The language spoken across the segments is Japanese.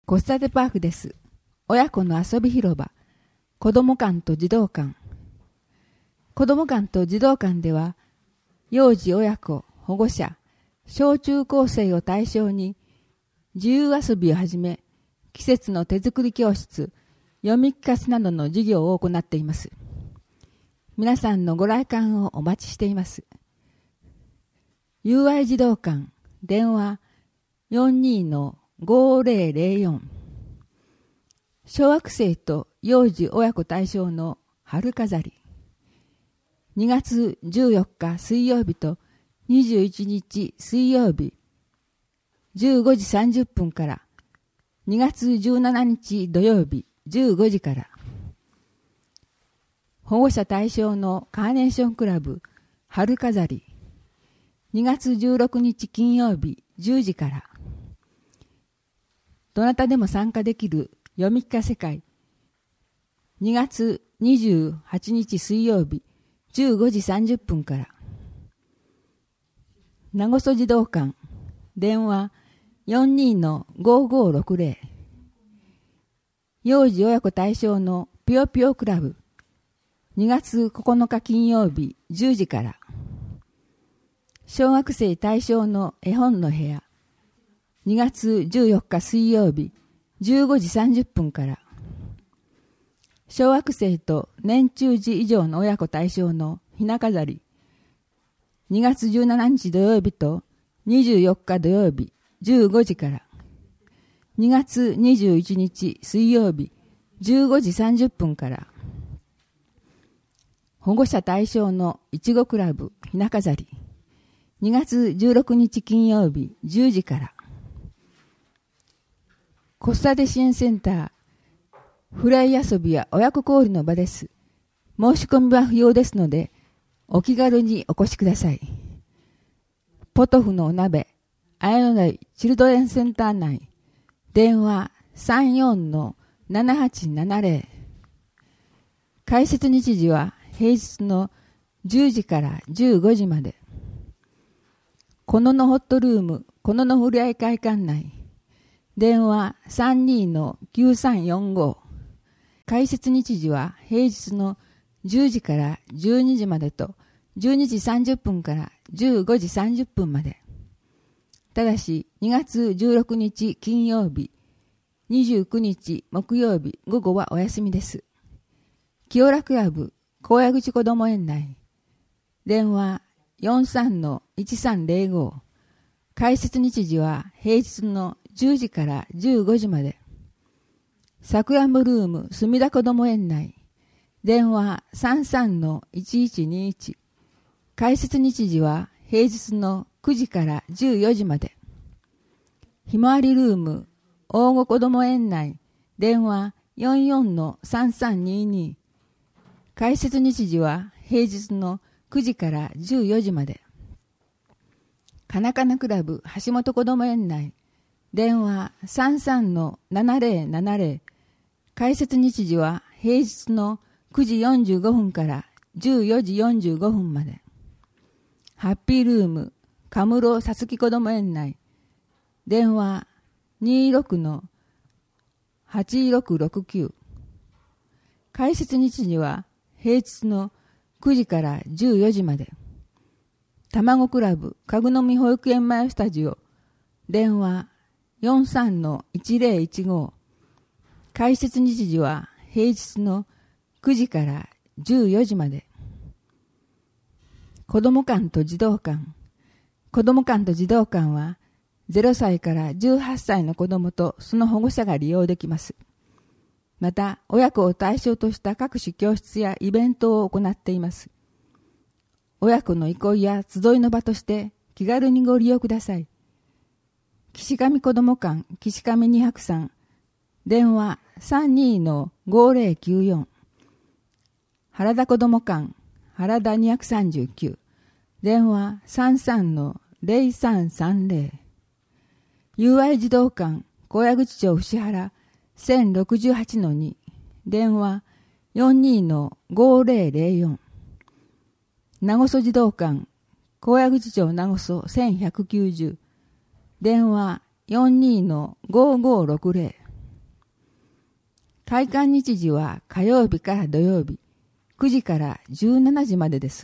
子育てパークです。親子の遊び広場、子ども館と児童館。子ども館と児童館では、幼児親子、保護者、小中高生を対象に、自由遊びをはじめ、季節の手作り教室、読み聞かせなどの授業を行っています。皆さんのご来館をお待ちしています。友愛児童館、電話 42-5004。小学生と幼児親子対象の春飾り。2月14日水曜日と21日水曜日15時30分から、2月17日土曜日15時から、保護者対象のカーネーションクラブ春飾り。2月16日金曜日10時から、どなたでも参加できる読み聞かせ会。2月28日水曜日15時30分から、名護児童館、電話 42-5560。幼児親子対象のぴよぴよクラブ。2月9日金曜日10時から、小学生対象の絵本の部屋。2月14日水曜日15時30分から、小学生と年中児以上の親子対象のひな飾り。2月17日土曜日と24日土曜日15時から、2月21日水曜日15時30分から、保護者対象のいちごクラブひな飾り。2月16日金曜日10時から、子育て支援センターフライ遊びや親子交流の場です。申し込みは不要ですので、お気軽にお越しください。ポトフのお鍋、綾野台チルドレンセンター内、電話 34-7870。開設日時は平日の10時から15時まで。こののホットルーム、こののふれあい会館内、電話 32-9345。開設日時は平日の10時から12時までと、12時30分から15時30分まで。ただし、2月16日金曜日、29日木曜日午後はお休みです。清良クラブ、高野口こども園内、電話 43-1305。開設日時は平日の10時から15時まで。さくらんぼルーム墨田こども園内、電話 33-1121。開設日時は平日の9時から14時まで。ひまわりルーム大子こども園内、電話 44-3322。開設日時は平日の9時から14時まで。かなかなクラブ橋本こども園内、電話 33-7070。開設日時は平日の9時45分から14時45分まで。ハッピールームかむろさつきこども園内、電話 26-8669。開設日時は平日の9時から14時まで。卵クラブかぐのみ保育園前スタジオ、電話 43-1015。開設日時は平日の9時から14時まで。子ども館と児童館。子ども館と児童館は0歳から18歳の子どもとその保護者が利用できます。また、親子を対象とした各種教室やイベントを行っています。親子の憩いや集いの場として気軽にご利用ください。岸上子ども館岸上203、電話 32-5094。原田子ども館原田239、電話 33-0330。友愛児童館高野口町伏原 1068-2、電話 42-5004。名護児童館高野口町名護1190、電話 42-5560。 開館日時は火曜日から土曜日、9時から17時までです。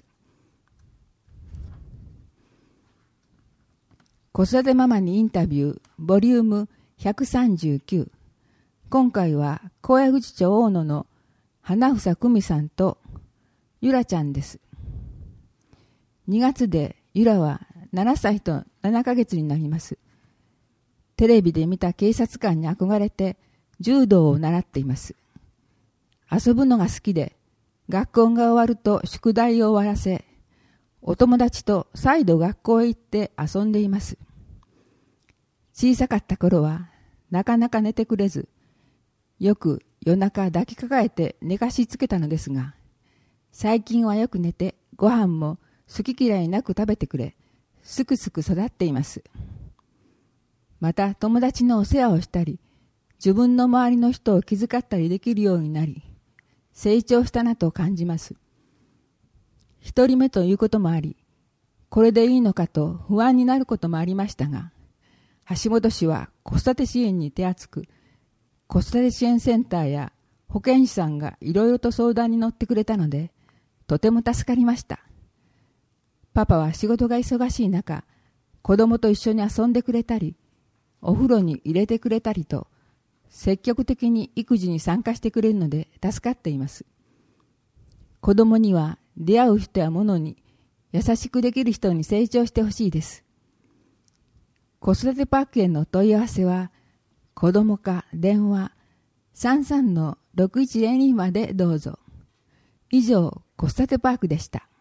子育てママにインタビュー、ボリューム139。今回は高野口町大野の花房久美さんとゆらちゃんです。2月でゆらは7歳と7ヶ月になります。テレビで見た警察官に憧れて柔道を習っています。遊ぶのが好きで、学校が終わると宿題を終わらせ、お友達と再度学校へ行って遊んでいます。小さかった頃はなかなか寝てくれず、よく夜中抱きかかえて寝かしつけたのですが、最近はよく寝てご飯も好き嫌いなく食べてくれ、すくすく育っています。また友達のお世話をしたり、自分の周りの人を気遣ったりできるようになり、成長したなと感じます。一人目ということもあり、これでいいのかと不安になることもありましたが、橋本氏は子育て支援に手厚く、子育て支援センターや保健師さんがいろいろと相談に乗ってくれたので、とても助かりました。パパは仕事が忙しい中、子供と一緒に遊んでくれたり、お風呂に入れてくれたりと、積極的に育児に参加してくれるので助かっています。子供には出会う人や物に優しくできる人に成長してほしいです。子育てパークへの問い合わせは、子供か電話 33-6102 までどうぞ。以上、子育てパークでした。